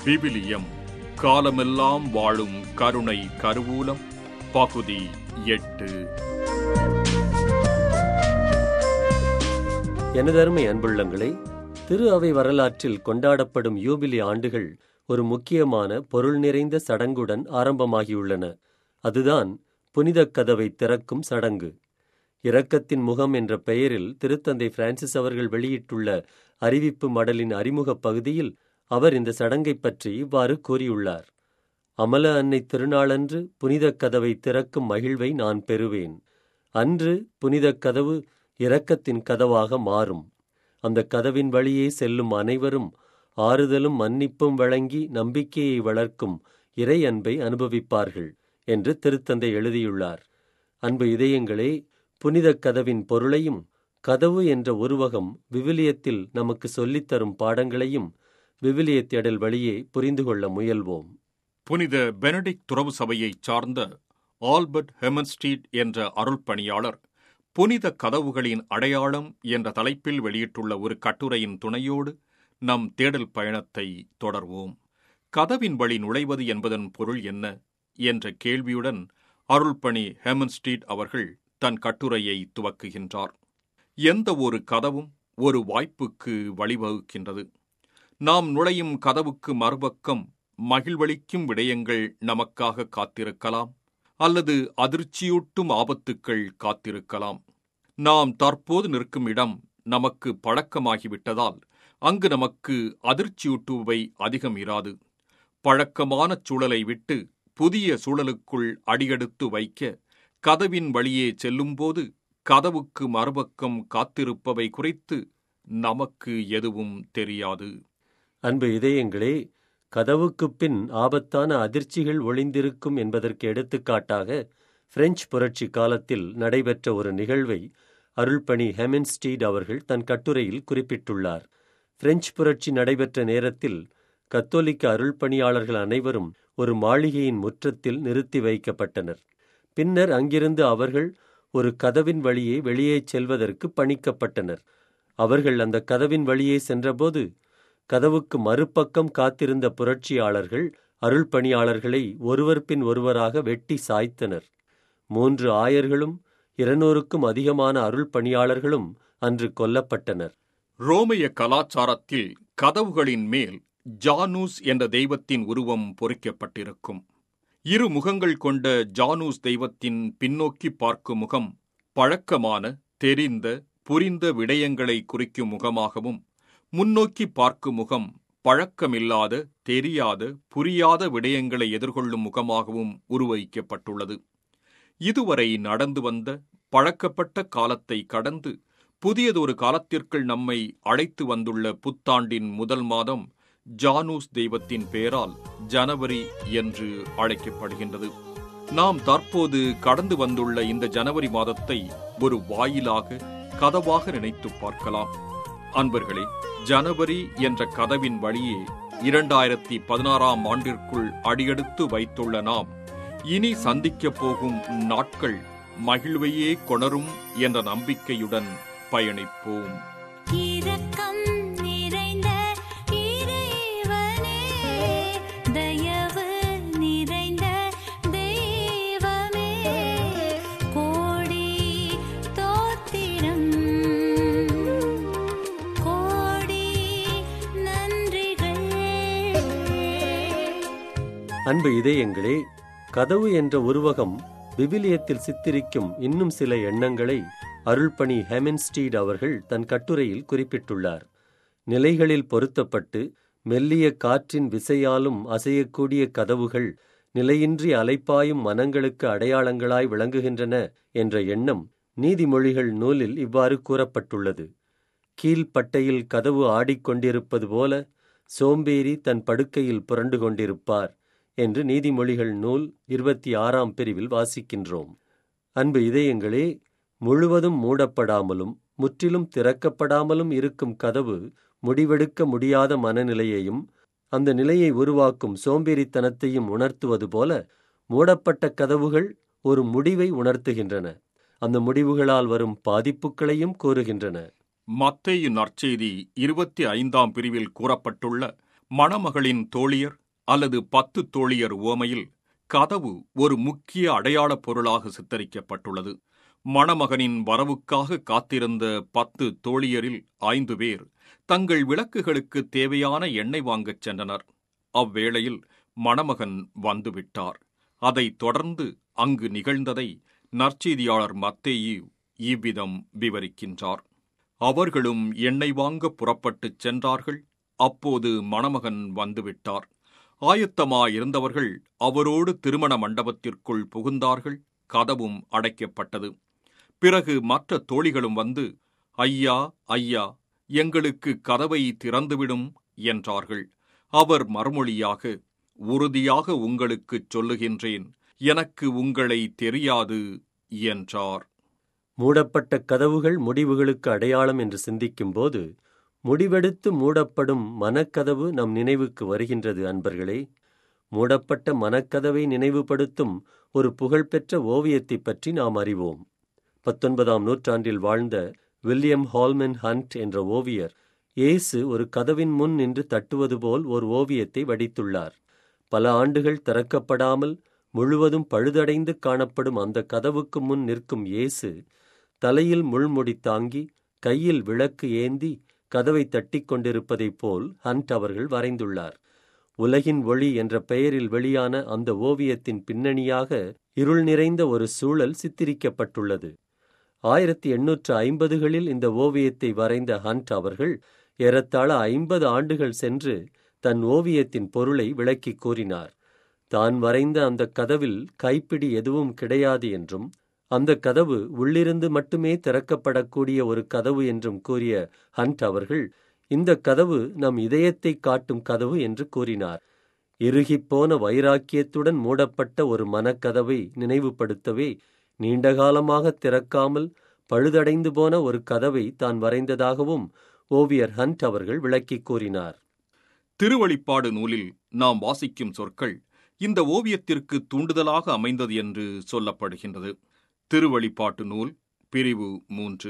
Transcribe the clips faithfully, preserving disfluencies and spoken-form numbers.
விவிலியம் காலமெல்லாம் வாழும் கருணை கருவூலம் பகுதி எட்டு. எனதருமை அன்புள்ளங்களே, திரு அவை வரலாற்றில் கொண்டாடப்படும் யூபிலி ஆண்டுகள் ஒரு முக்கியமான பொருள் நிறைந்த சடங்குடன் ஆரம்பமாகியுள்ளன. அதுதான் புனித கதவை திறக்கும் சடங்கு. இரக்கத்தின் முகம் என்ற பெயரில் திருத்தந்தை பிரான்சிஸ் அவர்கள் வெளியிட்டுள்ள அறிவிப்பு மடலின் அறிமுகப் பகுதியில் அவர் இந்த சடங்கை பற்றி இவ்வாறு கூறியுள்ளார். அமல அன்னை திருநாளன்று புனித கதவை திறக்கும் மகிழ்வை நான் பெறுவேன். அன்று புனித கதவு இரக்கத்தின் கதவாக மாறும். அந்த கதவின் வழியே செல்லும் அனைவரும் ஆறுதலும் மன்னிப்பும் வழங்கி நம்பிக்கையை வளர்க்கும் இறை அன்பை அனுபவிப்பார்கள் என்று திருத்தந்தை எழுதியுள்ளார். அன்பு இதயங்களே, புனித கதவின் பொருளையும் கதவு என்ற உருவகம் விவிலியத்தில் நமக்கு சொல்லித்தரும் பாடங்களையும் விவிலிய தேடல் வழியே புரிந்து கொள்ள முயல்வோம். புனித பெனடிக்ட் துறவு சபையைச் சார்ந்த ஆல்பர்ட் ஹெமன்ஸ்டீட் என்ற அருள்பணியாளர் புனித கதவுகளின் அடையாளம் என்ற தலைப்பில் வெளியிட்டுள்ள ஒரு கட்டுரையின் துணையோடு நம் தேடல் பயணத்தை தொடர்வோம். கதவின் வழி நுழைவது என்பதன் பொருள் என்ன என்ற கேள்வியுடன் அருள்பணி ஹெமன்ஸ்டீட் அவர்கள் தன் கட்டுரையை துவக்குகின்றார். எந்த ஒரு கதவும் ஒரு வாய்ப்புக்கு வழிவகுக்கின்றது. நாம் நுழையும் கதவுக்கு மறுபக்கம் மகிழ்வளிக்கும் விடயங்கள் நமக்காக காத்திருக்கலாம், அல்லது அதிர்ச்சியூட்டும் ஆபத்துக்கள் காத்திருக்கலாம். நாம் தற்போது நிற்கும் இடம் நமக்கு பழக்கமாகிவிட்டதால் அங்கு நமக்கு அதிர்ச்சியூட்டுபவை அதிகம் இராது. பழக்கமான சூழலை விட்டு புதிய சூழலுக்குள் அடியெடுத்து வைக்க கதவின் வழியே செல்லும்போது கதவுக்கு மறுபக்கம் காத்திருப்பவை குறித்து நமக்கு எதுவும் தெரியாது. அன்பு இதயங்களே, கதவுக்குப் பின் ஆபத்தான அதிர்ச்சிகள் ஒளிந்திருக்கும் என்பதற்கு எடுத்துக்காட்டாக பிரெஞ்சு புரட்சி காலத்தில் நடைபெற்ற ஒரு நிகழ்வை அருள்பணி ஹெமன்ஸ்டீட் அவர்கள் தன் கட்டுரையில் குறிப்பிட்டுள்ளார். பிரெஞ்சு புரட்சி நடைபெற்ற நேரத்தில் கத்தோலிக்க அருள்பணியாளர்கள் அனைவரும் ஒரு மாளிகையின் முற்றத்தில் நிறுத்தி வைக்கப்பட்டனர். பின்னர் அங்கிருந்து அவர்கள் ஒரு கதவின் வழியே வெளியே செல்வதற்கு பணிக்கப்பட்டனர். அவர்கள் அந்த கதவின் வழியே சென்றபோது கதவுக்கு மறுபக்கம் காத்திருந்த புரட்சியாளர்கள் அருள்பணியாளர்களை ஒருவர் பின் ஒருவராக வெட்டி சாய்த்தனர். மூன்று ஆயர்களும் இருநூறுக்கும் அதிகமான அருள்பணியாளர்களும் அன்று கொல்லப்பட்டனர். ரோமைய கலாச்சாரத்தில் கதவுகளின் மேல் ஜானூஸ் என்ற தெய்வத்தின் உருவம் பொறிக்கப்பட்டிருக்கும். இரு முகங்கள் கொண்ட ஜானூஸ் தெய்வத்தின் பின்னோக்கி பார்க்கும் முகம் பழக்கமான, தெரிந்த, புரிந்த விடயங்களை குறிக்கும் முகமாகவும், முன்னோக்கி பார்க்கும் முகம் பழக்கமில்லாத, தெரியாத, புரியாத விடயங்களை எதிர்கொள்ளும் முகமாகவும் உருவகிக்கப்பட்டுள்ளது. இதுவரை நடந்து வந்த பழக்கப்பட்ட காலத்தை கடந்து புதியதொரு காலத்திற்குள் நம்மை அழைத்து வந்துள்ள புத்தாண்டின் முதல் மாதம் ஜானூஸ் தெய்வத்தின் பெயரால் ஜனவரி என்று அழைக்கப்படுகின்றது. நாம் தற்போது கடந்து வந்துள்ள இந்த ஜனவரி மாதத்தை ஒரு வாயிலாக, கதவாக நினைத்து பார்க்கலாம். அன்பர்களே, ஜனவரி என்ற கதவின் வழியே இரண்டாயிரத்தி பதினாறாம் ஆண்டிற்குள் அடியெடுத்து வைத்துள்ள நாம் இனி சந்திக்கப் போகும் நாட்கள் மகிழ்வையே கொணரும் என்ற நம்பிக்கையுடன் பயணிப்போம். அன்பு இதயங்களே, கதவு என்ற உருவகம் விவிலியத்தில் சித்தரிக்கும் இன்னும் சில எண்ணங்களை அருள்பணி ஹெமன்ஸ்டீட் அவர்கள் தன் கட்டுரையில் குறிப்பிட்டுள்ளார். நிலைகளில் பொருத்தப்பட்டு மெல்லிய காற்றின் விசையாலும் அசையக்கூடிய கதவுகள் நிலையின்றி அலைப்பாயும் மனங்களுக்கு அடையாளங்களாய் விளங்குகின்றன என்ற எண்ணம் நீதிமொழிகள் நூலில் இவ்வாறு கூறப்பட்டுள்ளது. கீழ்ப்பட்டையில் கதவு ஆடிக்கொண்டிருப்பது போல சோம்பேறி தன் படுக்கையில் புரண்டு கொண்டிருப்பார் என்று நீதிமொழிகள் நூல் இருபத்தி ஆறாம் பிரிவில் வாசிக்கின்றோம். அன்பு இதயங்களே, முழுவதும் மூடப்படாமலும் முற்றிலும் திறக்கப்படாமலும் இருக்கும் கதவு முடிவெடுக்க முடியாத மனநிலையையும் அந்த நிலையை உருவாக்கும் சோம்பேறித்தனத்தையும் உணர்த்துவது போல மூடப்பட்ட கதவுகள் ஒரு முடிவை உணர்த்துகின்றன. அந்த முடிவுகளால் வரும் பாதிப்புகளையும் கூறுகின்றன. மத்தேயு நற்செய்தி இருபத்தி ஐந்தாம் பிரிவில் கூறப்பட்டுள்ள மணமகளின் தோழியர் அல்லது பத்து தோழியர் உவமையில் கதவு ஒரு முக்கிய அடையாளப் பொருளாக சித்தரிக்கப்பட்டுள்ளது. மணமகனின் வரவுக்காக காத்திருந்த பத்து தோழியரில் ஐந்து பேர் தங்கள் விளக்குகளுக்கு தேவையான எண்ணெய் வாங்கச் சென்றனர். அவ்வேளையில் மணமகன் வந்துவிட்டார். அதைத் தொடர்ந்து அங்கு நிகழ்ந்ததை நற்செய்தியாளர் மத்தேயு இவ்விதம் விவரிக்கின்றார். அவர்களும் எண்ணெய் வாங்க புறப்பட்டுச் சென்றார்கள். அப்போது மணமகன் வந்துவிட்டார். ஆயத்தமாயிருந்தவர்கள் அவரோடு திருமண மண்டபத்திற்குள் புகுந்தார்கள். கதவும் அடைக்கப்பட்டது. பிறகு மற்ற தோழிகளும் வந்து, ஐயா, ஐயா, எங்களுக்கு கதவை திறந்துவிடும் என்றார்கள். அவர் மறுமொழியாக, உறுதியாக உங்களுக்குச் சொல்லுகின்றேன், எனக்கு உங்களை தெரியாது என்றார். மூடப்பட்ட கதவுகள் முடிவுகளுக்கு அடையாளம் என்று சிந்திக்கும்போது முடிவெடுத்து மூடப்படும் மனக்கதவு நம் நினைவுக்கு வருகின்றது. அன்பர்களே, மூடப்பட்ட மனக்கதவை நினைவுபடுத்தும் ஒரு புகழ்பெற்ற ஓவியத்தை பற்றி நாம் அறிவோம். பத்தொன்பதாம் நூற்றாண்டில் வாழ்ந்த வில்லியம் ஹால்மன் ஹண்ட் என்ற ஓவியர் இயேசு ஒரு கதவின் முன் நின்று தட்டுவது போல் ஒரு ஓவியத்தை வடித்துள்ளார். பல ஆண்டுகள் திறக்கப்படாமல் முழுவதும் பழுதடைந்து காணப்படும் அந்த கதவுக்கு முன் நிற்கும் இயேசு தலையில் முள்முடி தாங்கி கையில் விளக்கு ஏந்தி கதவை தட்டிக் கொண்டிருப்பதைப் போல் ஹண்ட் அவர்கள் வரைந்துள்ளார். உலகின் ஒளி என்ற பெயரில் வெளியான அந்த ஓவியத்தின் பின்னணியாக இருள் நிறைந்த ஒரு சூழல் சித்தரிக்கப்பட்டுள்ளது. ஆயிரத்தி எண்ணூற்று ஐம்பதுகளில் இந்த ஓவியத்தை வரைந்த ஹண்ட் அவர்கள் ஏறத்தாழ ஐம்பது ஆண்டுகள் சென்று தன் ஓவியத்தின் பொருளை விளக்கிக் கூறினார். தான் வரைந்த அந்த கதவில் கைப்பிடி எதுவும் கிடையாது என்றும், அந்த கதவு உள்ளிருந்து மட்டுமே திறக்கப்படக்கூடிய ஒரு கதவு என்றும் கூறிய ஹண்ட் அவர்கள், இந்த கதவு நம் இதயத்தை காட்டும் கதவு என்று கூறினார். இறுகிப்போன வைராக்கியத்துடன் மூடப்பட்ட ஒரு மனக்கதவை நினைவுபடுத்தவே நீண்டகாலமாக திறக்காமல் பழுதடைந்து போன ஒரு கதவை தான் வரைந்ததாகவும் ஓவியர் ஹண்ட் அவர்கள் விளக்கிக் கூறினார். திருவெளிப்பாடு நூலில் நாம் வாசிக்கும் சொற்கள் இந்த ஓவியத்திற்கு தூண்டுதலாக அமைந்தது என்று சொல்லப்படுகின்றது. திருவெளிப்பாட்டு நூல் பிரிவு மூன்று.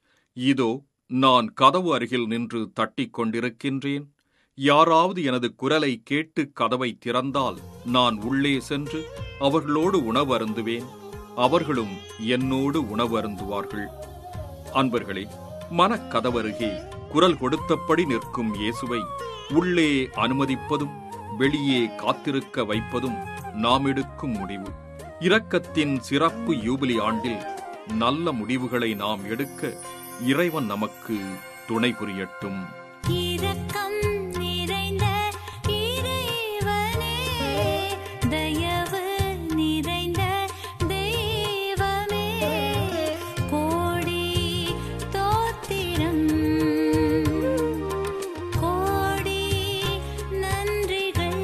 இதோ நான் கதவு அருகில் நின்று தட்டிக் கொண்டிருக்கின்றேன். யாராவது எனது குரலை கேட்டு கதவை திறந்தால் நான் உள்ளே சென்று அவர்களோடு உணவு அருந்துவேன், அவர்களும் என்னோடு உணவு அருந்துவார்கள். அன்பர்களே, மனக்கதவருகே குரல் கொடுத்தபடி நிற்கும் இயேசுவை உள்ளே அனுமதிப்பதும் வெளியே காத்திருக்க வைப்பதும் நாம் எடுக்கும் முடிவு. இரக்கத்தின் சிறப்பு யூபிலி ஆண்டில் நல்ல முடிவுகளை நாம் எடுக்க இறைவன் நமக்கு துணை புரியட்டும். இரக்கம் நிறைந்த இறைவனே, தயவு நிறைந்த தெய்வமே, கோடி ஸ்தோத்திரம், கோடி நன்றிகள்.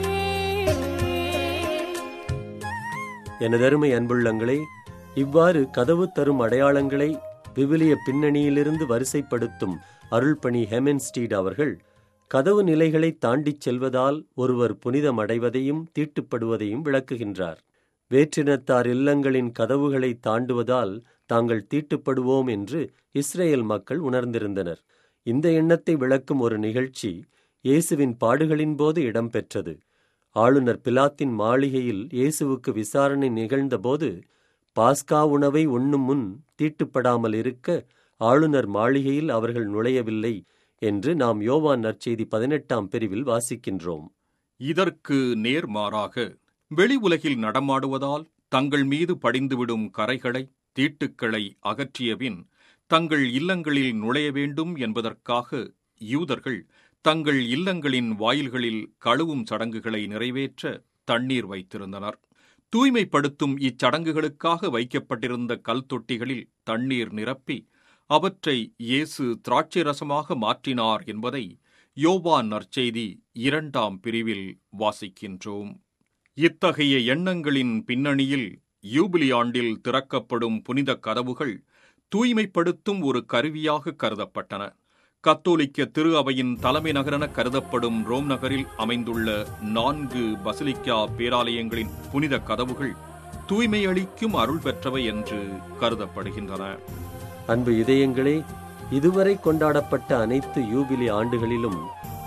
எனதருமை அன்புள்ளங்களே, இவ்வாறு கதவு தரும் அடையாளங்களை விவிலிய பின்னணியிலிருந்து வரிசைப்படுத்தும் அருள்பணி ஹெமென்ஸ்டீட் அவர்கள் கதவு நிலைகளை தாண்டிச் செல்வதால் ஒருவர் புனிதம் அடைவதையும் தீட்டுப்படுவதையும் விளக்குகின்றார். வேற்றினத்தார் இல்லங்களின் கதவுகளை தாண்டுவதால் தாங்கள் தீட்டுப்படுவோம் என்று இஸ்ரேல் மக்கள் உணர்ந்திருந்தனர். இந்த எண்ணத்தை விளக்கும் ஒரு நிகழ்ச்சி இயேசுவின் பாடுகளின் போது இடம்பெற்றது. ஆளுநர் பிலாத்தின் மாளிகையில் இயேசுவுக்கு விசாரணை நிகழ்ந்தபோது பாஸ்கா உணவை உண்ணும் முன் தீட்டுப்படாமல் இருக்க ஆளுநர் மாளிகையில் அவர்கள் நுழையவில்லை என்று நாம் யோவான் நற்செய்தி பதினெட்டாம் பிரிவில் வாசிக்கின்றோம். இதற்கு நேர்மாறாக வெளி உலகில் நடமாடுவதால் தங்கள் மீது படிந்துவிடும் கரைகளை, தீட்டுக்களை அகற்றியபின் தங்கள் இல்லங்களில் நுழைய வேண்டும் என்பதற்காக யூதர்கள் தங்கள் இல்லங்களின் வாயில்களில் கழுவும் சடங்குகளை நிறைவேற்ற தண்ணீர் வைத்திருந்தனர். தூய்மைப்படுத்தும் இச்சடங்குகளுக்காக வைக்கப்பட்டிருந்த கல் தொட்டிகளில் தண்ணீர் நிரப்பி அவற்றை இயேசு திராட்சை ரசமாக மாற்றினார் என்பதை யோவான் நற்செய்தி இரண்டாம் பிரிவில் வாசிக்கின்றோம். இத்தகைய எண்ணங்களின் பின்னணியில் யூபிலி ஆண்டில் திறக்கப்படும் புனித கதவுகள் தூய்மைப்படுத்தும் ஒரு கருவியாக கருதப்பட்டன. கத்தோலிக்க திரு அவையின் தலைமை நகரென கருதப்படும் ரோம் நகரில் அமைந்துள்ள நான்கு பசிலிக்கா பேராலயங்களின் புனித கதவுகள் தூய்மை அளிக்கும் அருள் பெற்றவை என்று கருதப்படுகின்றன. அன்பு இதயங்களே, இதுவரை கொண்டாடப்பட்ட அனைத்து யூபிலி ஆண்டுகளிலும்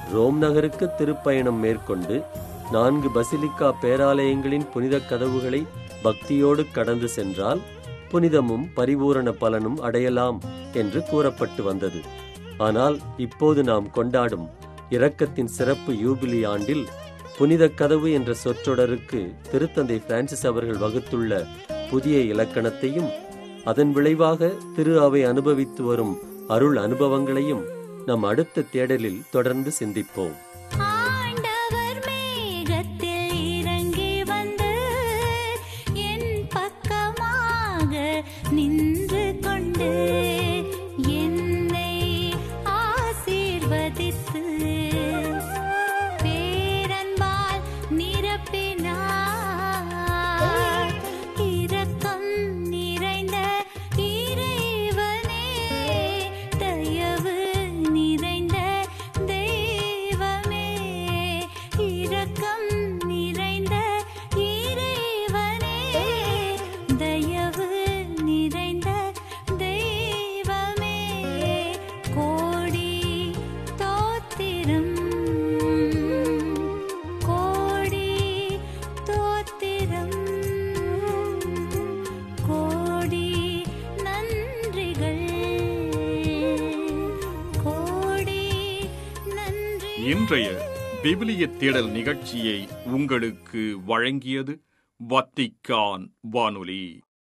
ரோம் நகருக்கு திருப்பயணம் மேற்கொண்டு நான்கு பசிலிக்கா பேராலயங்களின் புனித கதவுகளை பக்தியோடு கடந்து சென்றால் புனிதமும் பரிபூரண பலனும் அடையலாம் என்று கூறப்பட்டு வந்தது. ஆனால் இப்போது நாம் கொண்டாடும் இரக்கத்தின் சிறப்பு யூபிலி ஆண்டில் புனித கதவு என்ற சொற்றொடருக்கு திருத்தந்தை பிரான்சிஸ் அவர்கள் வகுத்துள்ள புதிய இலக்கணத்தையும் அதன் விளைவாக திரு அவை அனுபவித்து வரும் அருள் அனுபவங்களையும் நம் அடுத்த தேடலில் தொடர்ந்து சிந்திப்போம். ஆண்டவர் மேகத்தில் இறங்கி வந்து என் பக்கமாக நின்று கொண்டு என்னை ஆசீர்வதித்து பேரன்பால் நிரப்பினார். இரக்கம் நிறைந்த இறைவனே, தயவு நிறைந்த தெய்வமே, இரக்கம் நிறைந்த இறைவனே, தயவு நிறைந்த தெய்வமே, கோடி தோத்திரம், கோடி தோத்திரம், கோடி நன்றிகள், கோடி நன்றி. இன்றைய விவிலிய தேடல் நிகழ்ச்சியை உங்களுக்கு வழங்கியது வத்திக்கான் வானொலி.